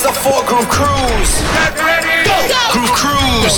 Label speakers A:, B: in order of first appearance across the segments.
A: hands up for Groove Cruise. Go. Groove Cruise.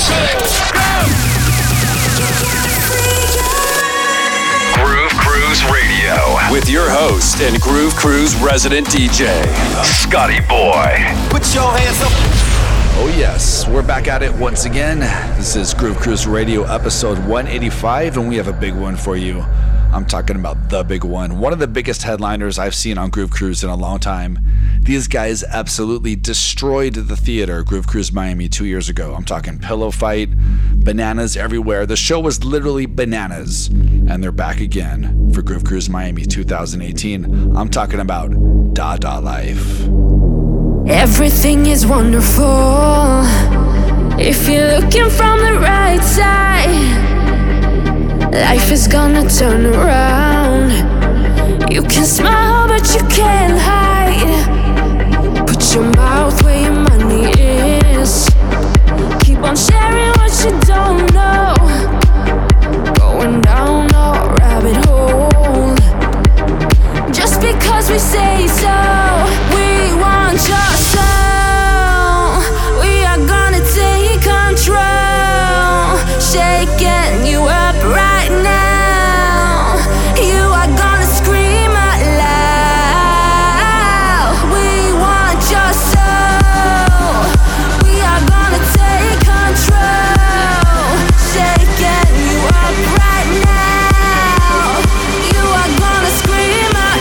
B: Groove Cruise Radio with your host and Groove Cruise resident DJ, Scotty Boy.
A: Put your hands up.
C: Oh yes, we're back at it once again. This is Groove Cruise Radio episode 185, and we have a big one for you. I'm talking about the big one of the biggest headliners I've seen on Groove Cruise in a long time. These guys absolutely destroyed the theater, Groove Cruise Miami 2 years ago. I'm talking Pillow Fight, bananas everywhere. The show was literally bananas, and they're back again for Groove Cruise Miami 2018. I'm talking about Dada Life.
D: Everything is wonderful if you're looking from the right side. Life is gonna turn around. You can smile but you can't hide. Put your mouth where your money is. Keep on sharing what you don't know. Going down a rabbit hole. Just because we say so, we want your soul. We are gonna take control. Shaking you up right now. You are gonna scream out loud. We want your soul. We are gonna take control. Shaking you up right now. You are gonna scream out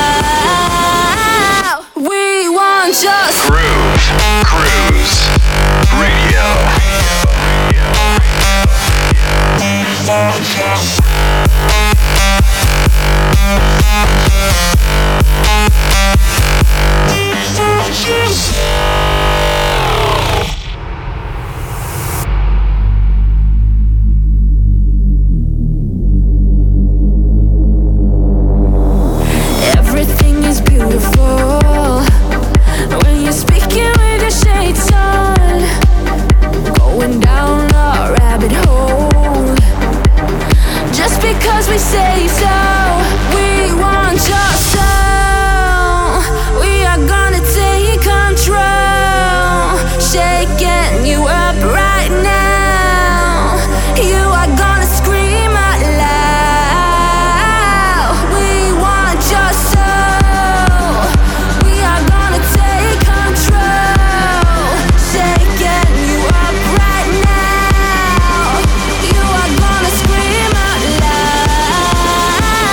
D: loud. We want your soul.
B: Groove Cruise Radio.
D: Everything is beautiful when you're speaking with your shades on. Going down a rabbit hole. Just because we say so, we want your soul. We are gonna take control. Shaking you up right now. You are gonna scream out loud. We want your soul. We are gonna take control. Shaking you up right now. You are gonna scream out loud.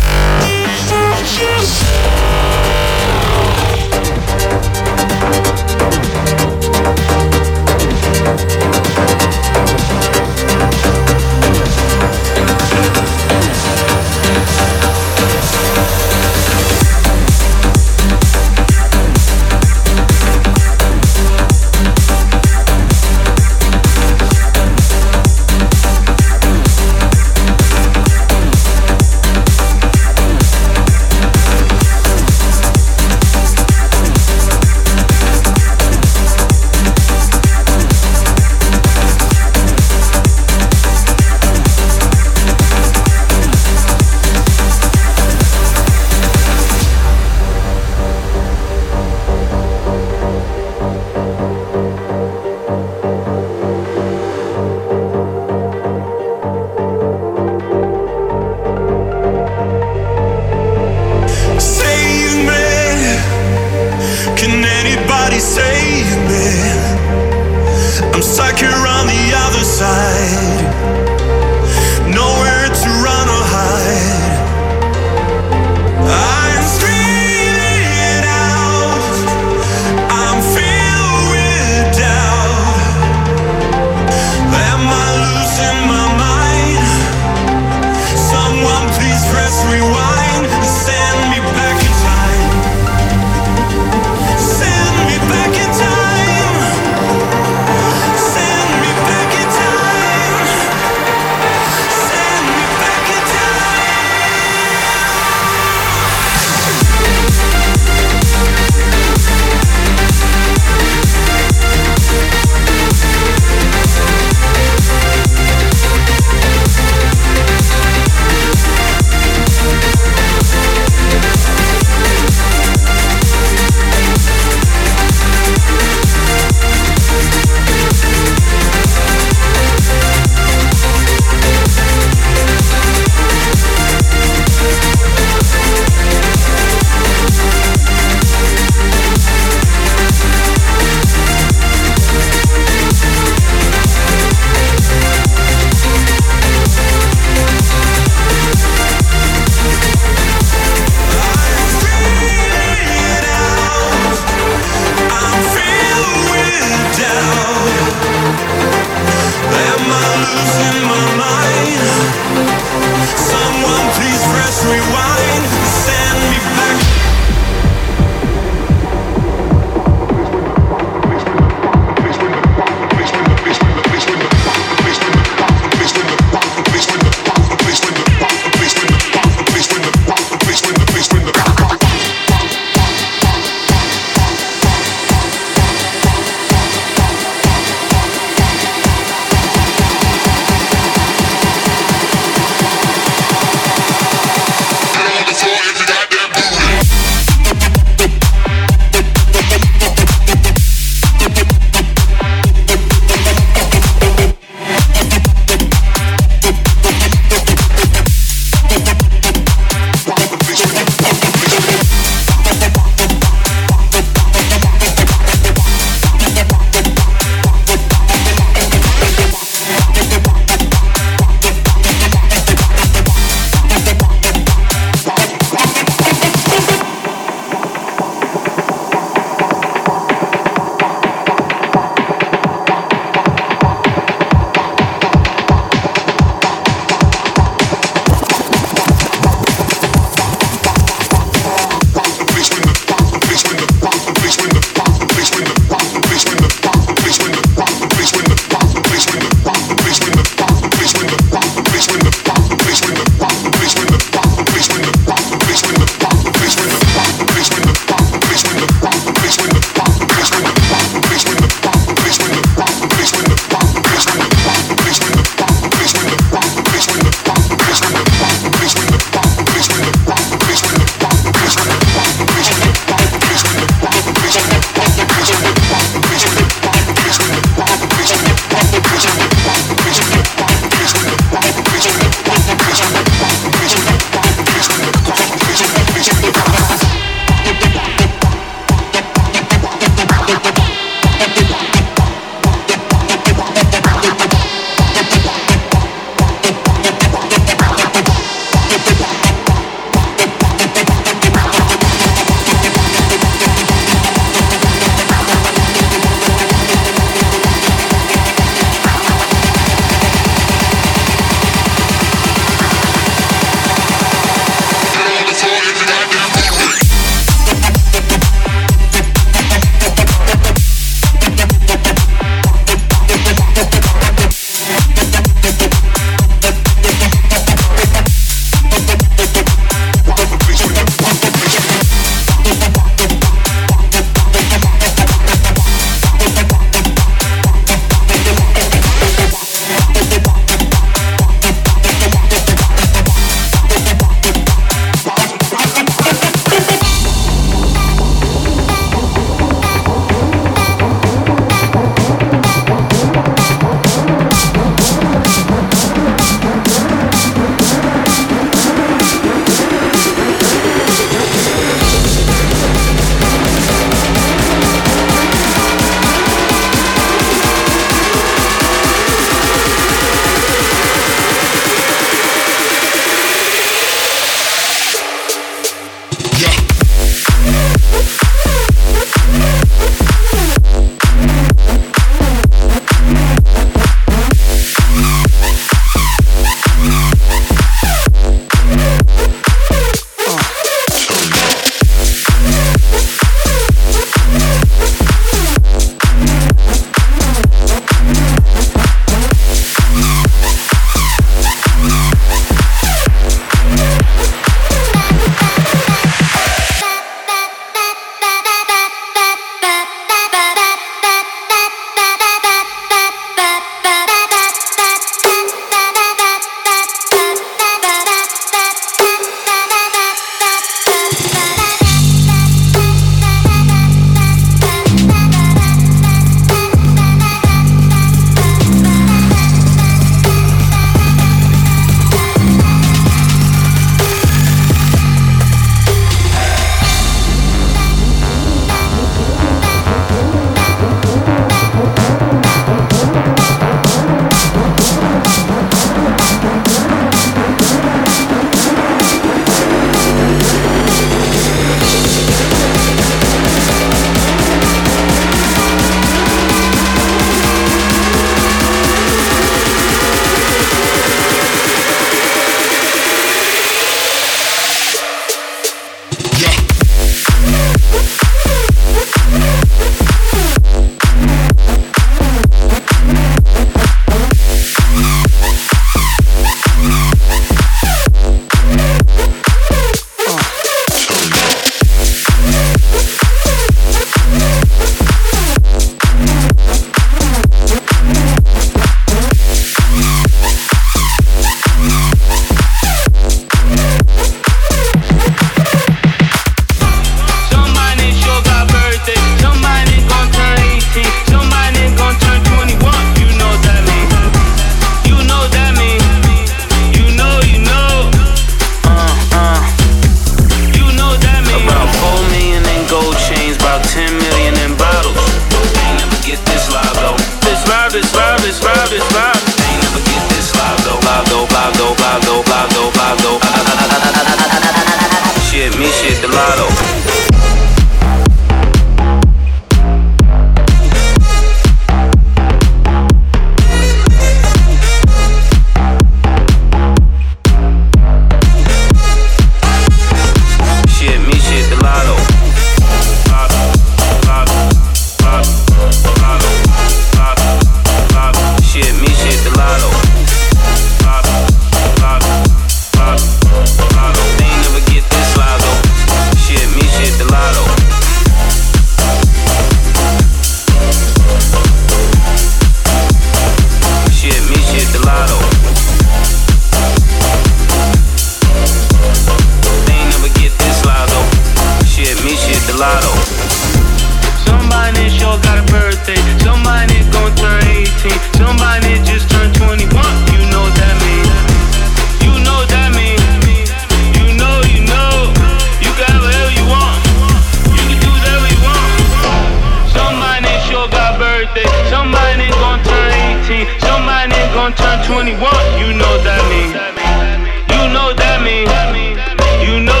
E: shit the lotto. Somebody sure got a birthday. Somebody gon' turn 18. Somebody just turned 21. You know what that mean. You know what that mean. You know. You can have whatever you want. You can do whatever you want. Somebody sure got a birthday. Somebody gon' turn 18. Somebody gon' turn 21. You know what that mean. You know what that mean. You know.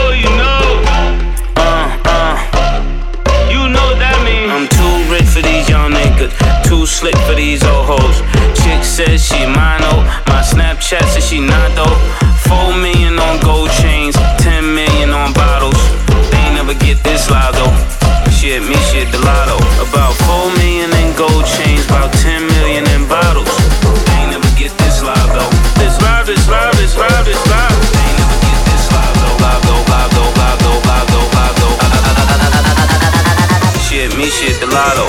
E: I'm too rich for these young niggas, too slick for these old hoes. Chick says she mine, oh. My Snapchat says she not though. 4 million on gold chains, 10 million on bottles. They ain't never get this live though. Shit, me shit the lotto. About 4 million in gold chains, about 10 million in bottles. They ain't never get this live though. This live. They ain't never get this live though. Shit, me shit the lotto.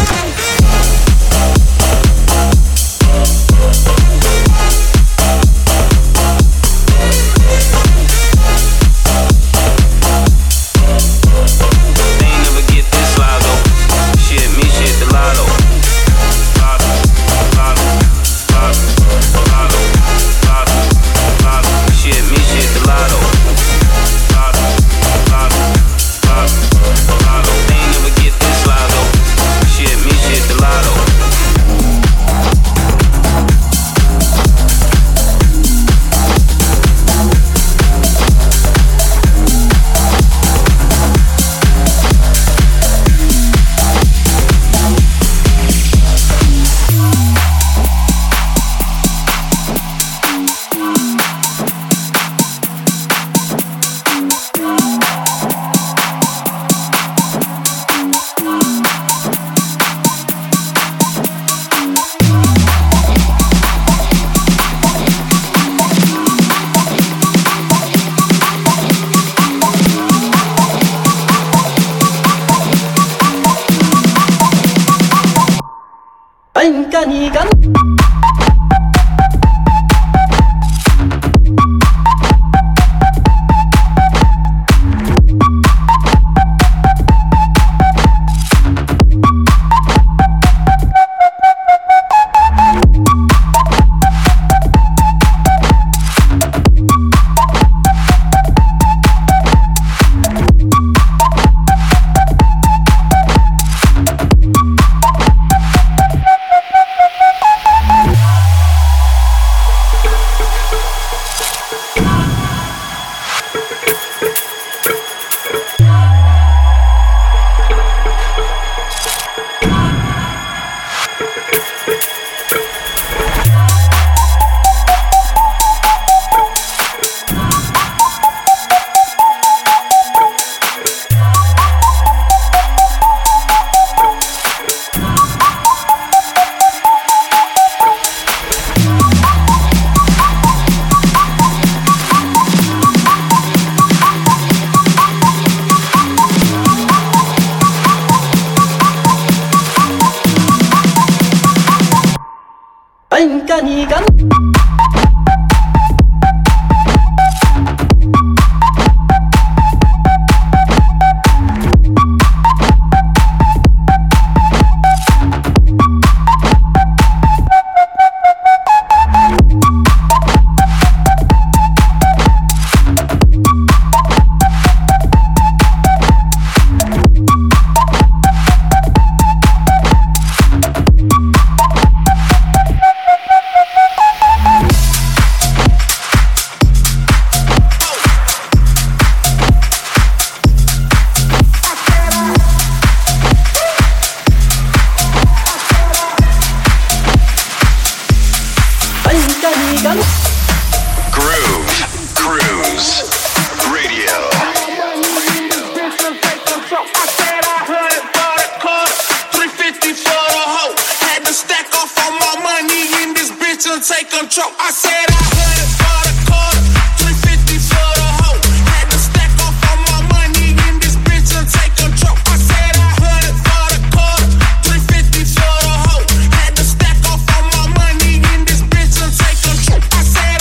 A: take control. I said I heard it for the quarter, 350 for the hoe. Had to stack off all my money in this bitch and take control. I said I heard it for the quarter, 350 for the hoe. Had to stack off all my money in this bitch and take control. I said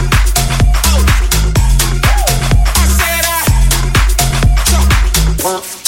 A: I said 1, 2.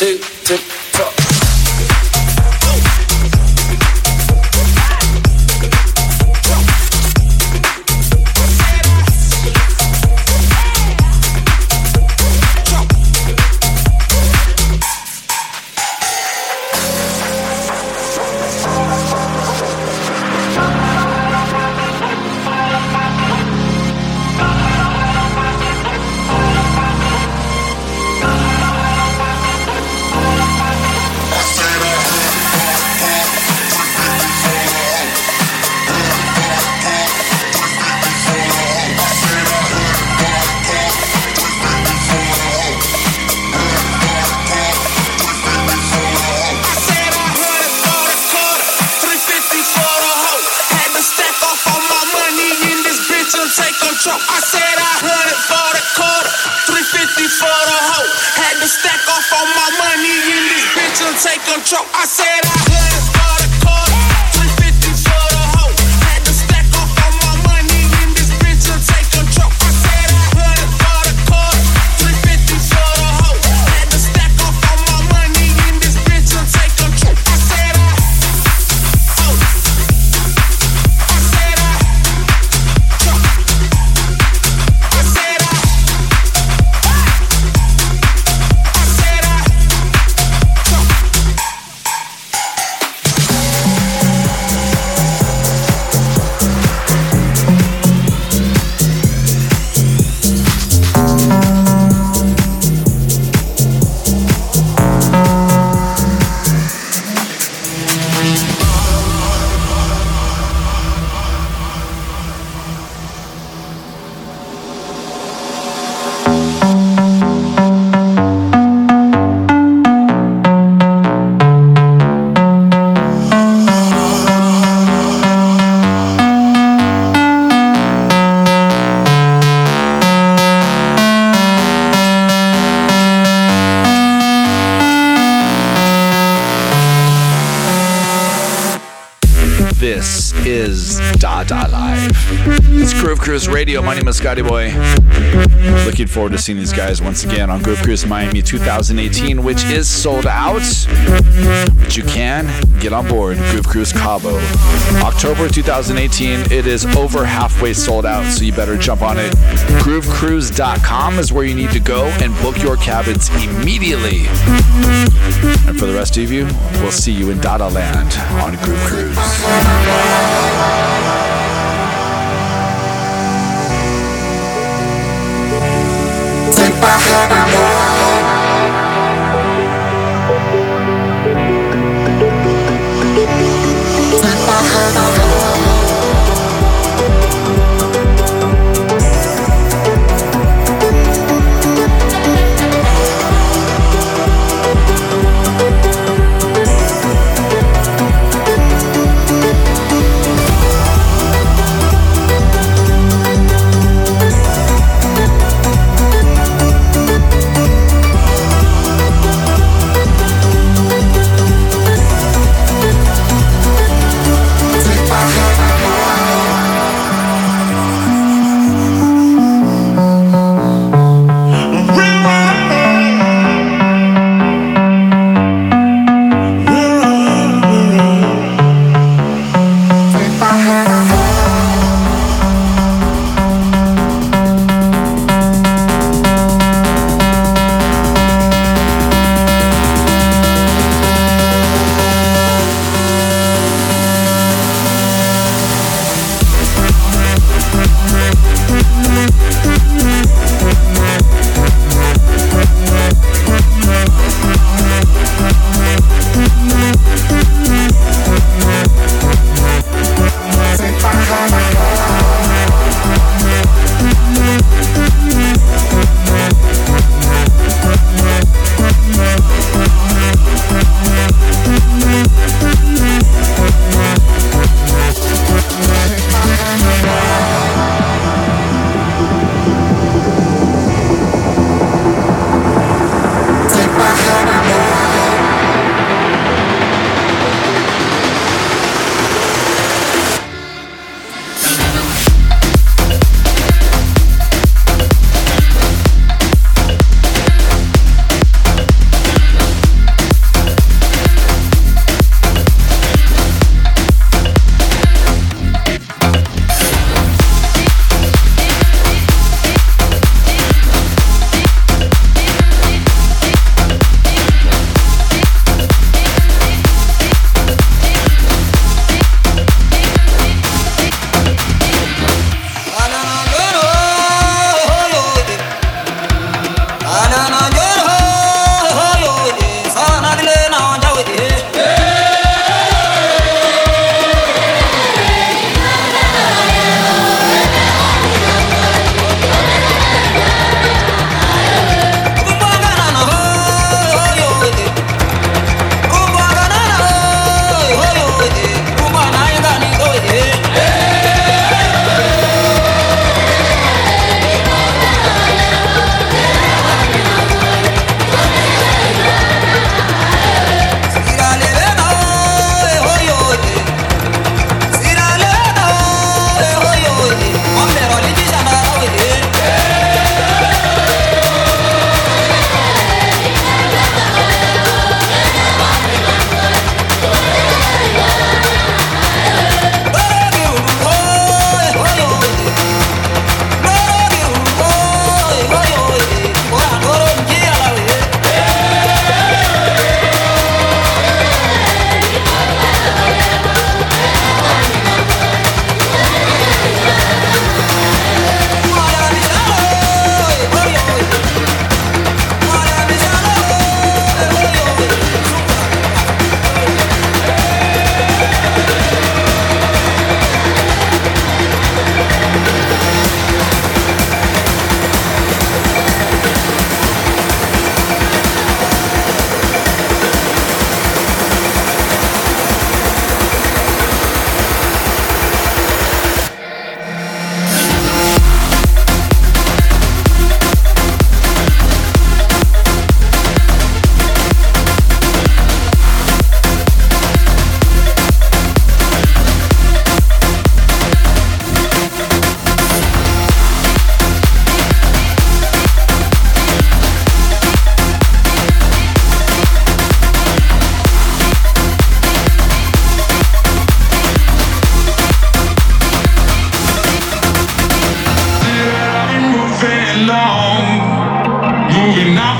C: This is Dada Live. It's Groove Cruise Radio. My name is Scotty Boy. Looking forward to seeing these guys once again on Groove Cruise Miami 2018, which is sold out. But you can get on board Groove Cruise Cabo. October 2018, it is over halfway sold out, so you better jump on it. GrooveCruise.com is where you need to go and book your cabins immediately. And for the rest of you, we'll see you in Dada Land on Groove Cruise.
F: Take my hand and take my hand and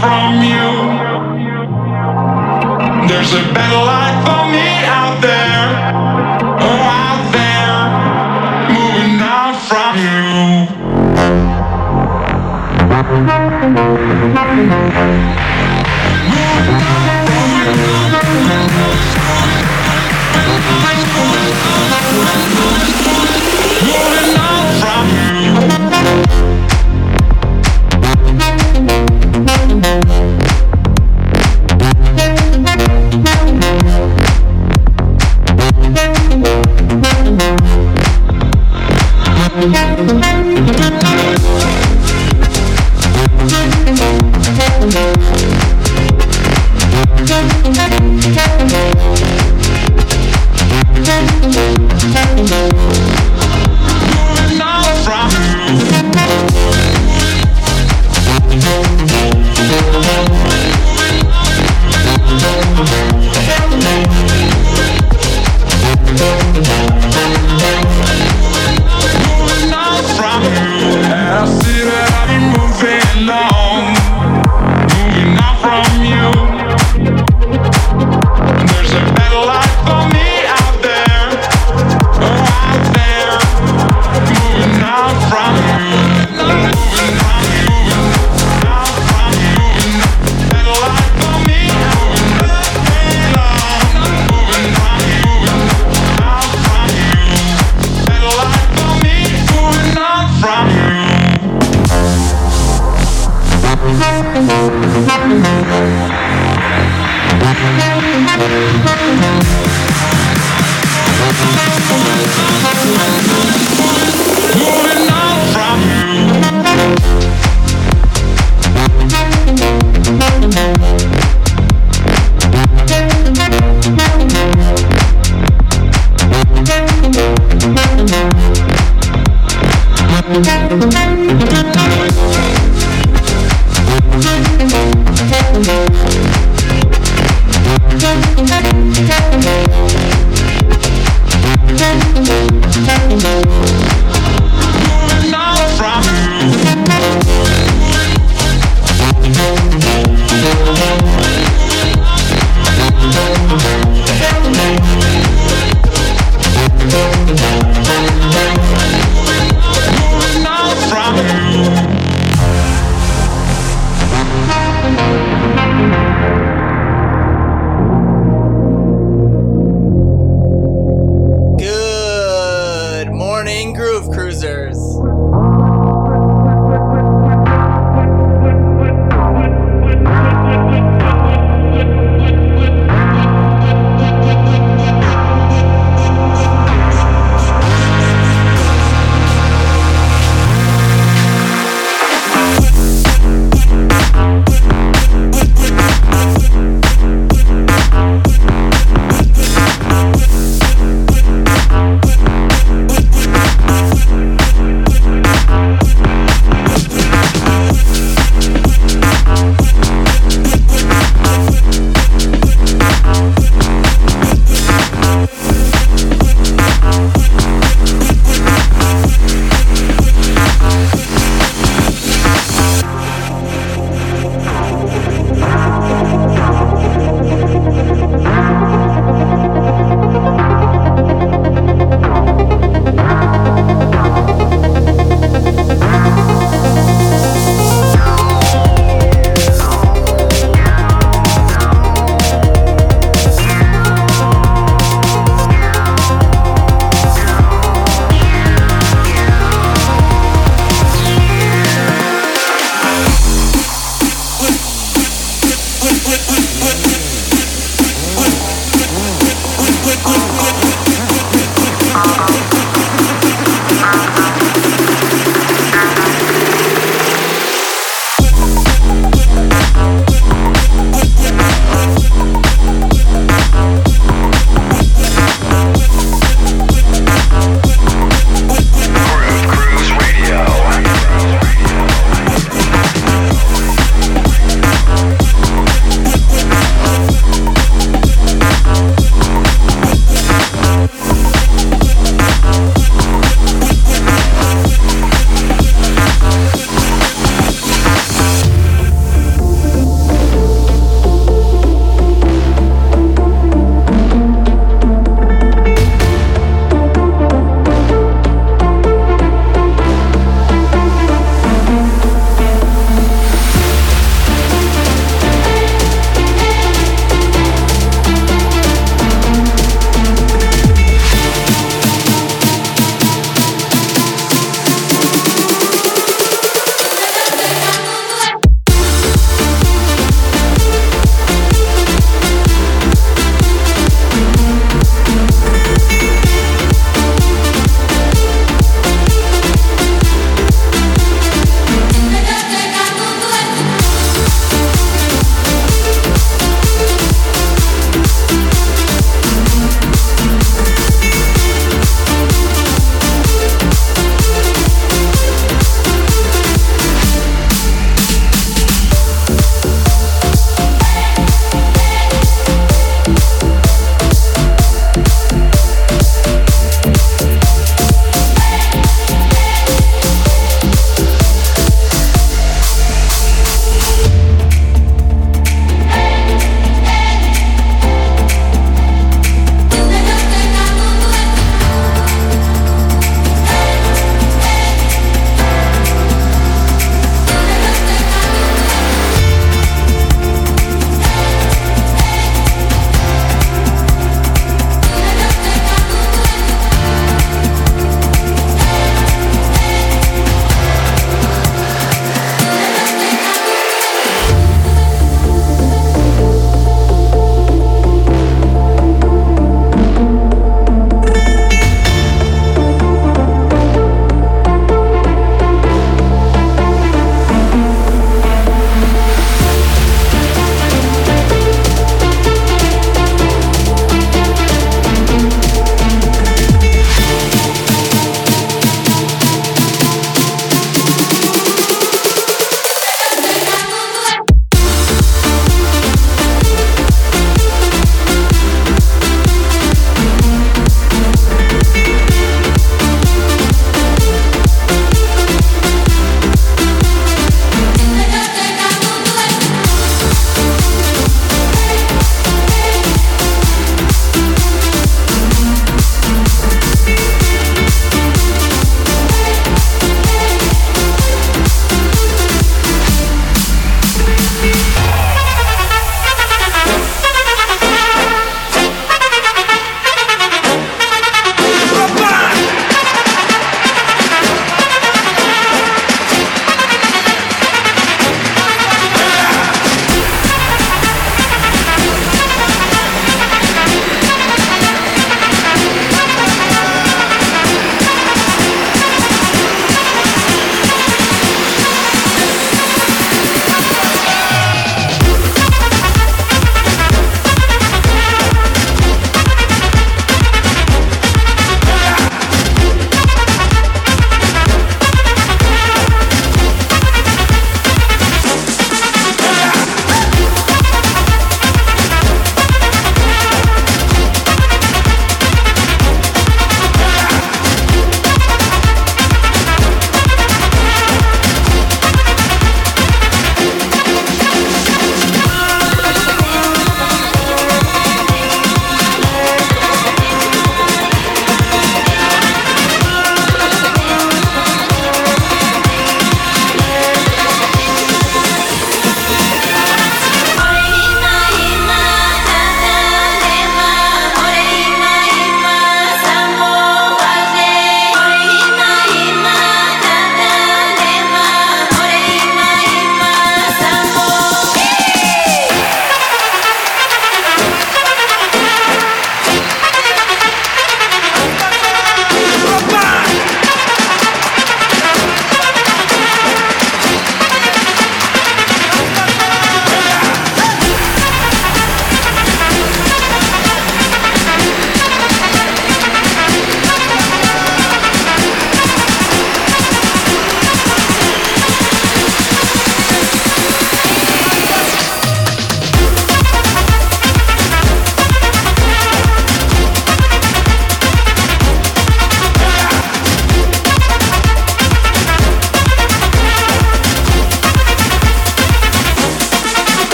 A: from you. There's a better life for me out there. Oh, out there. Moving on from you. Moving on from you.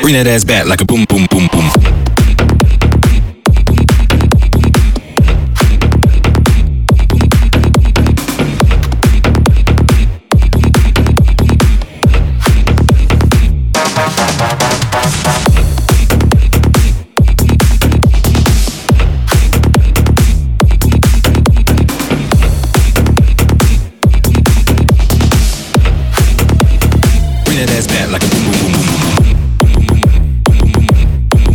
G: Bring that ass back like a boom, boom, boom, boom.
H: Bring that ass back like a boom, boom, boom, boom, boom.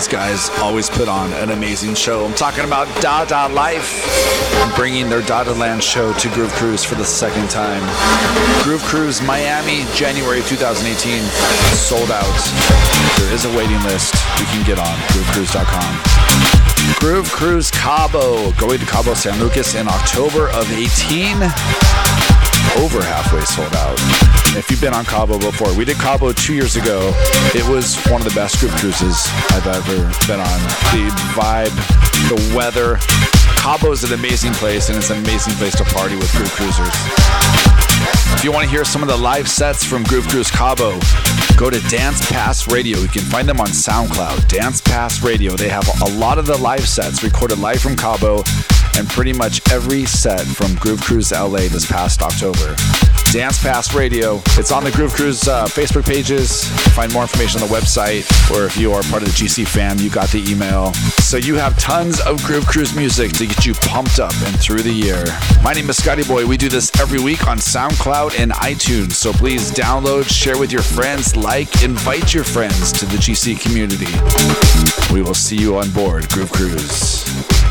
C: These guys always put on an amazing show. I'm talking about Dada Life, bringing their Dada Land show to Groove Cruise for the second time. Groove Cruise Miami, January 2018, sold out. There is a waiting list you can get on groovecruise.com. Groove Cruise Cabo, going to Cabo San Lucas in October of 18. Over halfway sold out. If you've been on Cabo before, we did Cabo 2 years ago. It was one of the best group cruises I've ever been on. The vibe, the weather. Cabo is an amazing place, and it's an amazing place to party with group cruisers. If you want to hear some of the live sets from Groove Cruise Cabo, go to Dance Pass Radio. You can find them on SoundCloud. Dance Pass Radio. They have a lot of the live sets recorded live from Cabo, and pretty much every set from Groove Cruise LA this past October. Dance Pass Radio. It's on the Groove Cruise Facebook pages. Find more information on the website, or if you are part of the GC fam, you got the email. So you have tons of Groove Cruise music to get you pumped up and through the year. My name is Scotty Boy. We do this every week on SoundCloud and iTunes. So please download, share with your friends, invite your friends to the GC community. We will see you on board Groove Cruise.